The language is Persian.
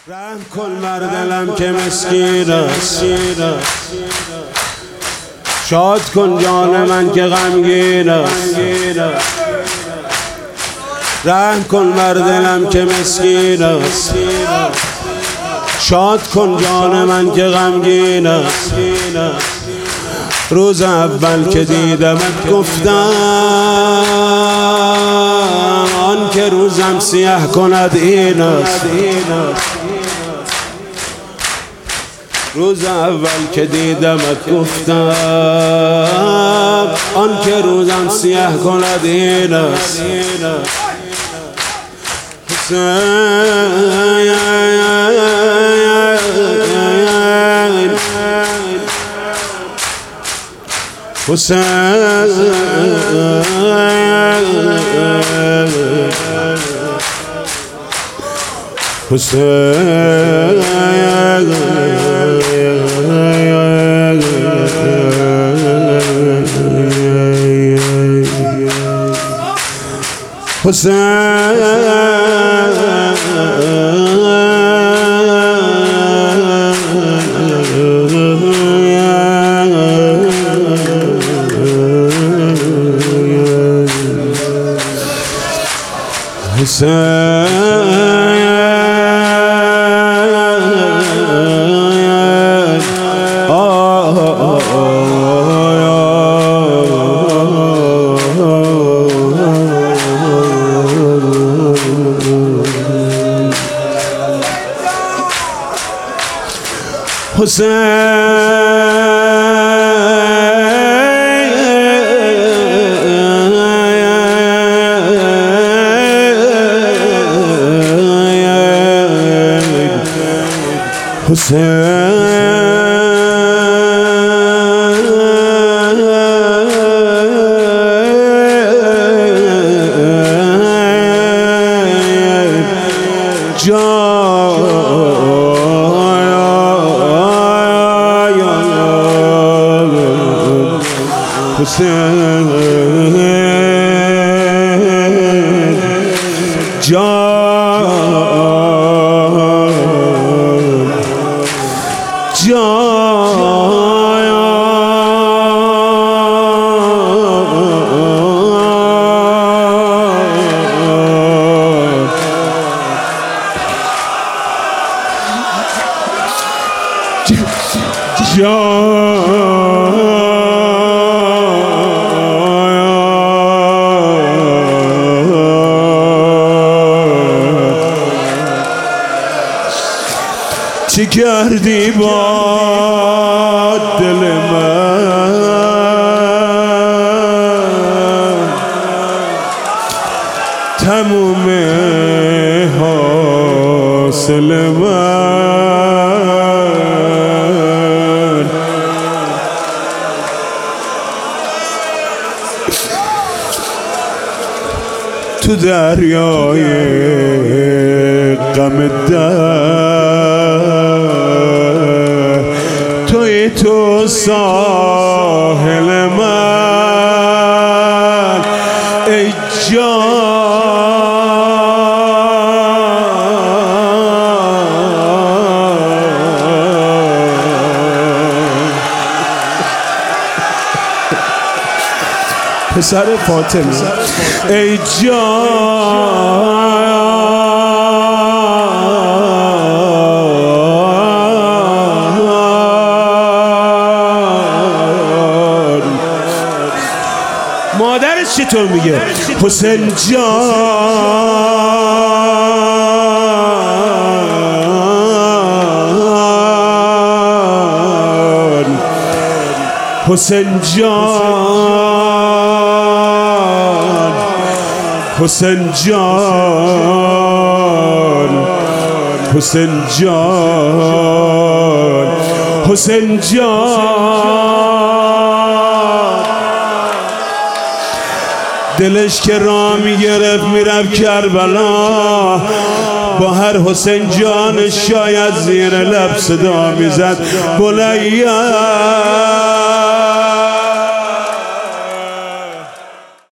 رحم کن بر دلم که مسکین است، شاد کن جان من که غمگین است. رحم کن بر دلم که مسکین است، شاد کن جان من که غمگین است. روز اول که دیدمت گفتم آن که روزم سیاه کند این است. روز اول که دیدمت گفتم آن که روزم سیاه کند این است. حسین چه کردی با دل من تموم حاصل من تو دریای غم توی تو ساحل من ای پسر فاطمه ای مادرش چطور میگه؟ حسین جان، حسین جان، حسین جان، حسین جان، حسین جان. دلش که را میگرفت میرفت کربلا، با هر حسین جان شاید زیر لب صدا میزد بلیا.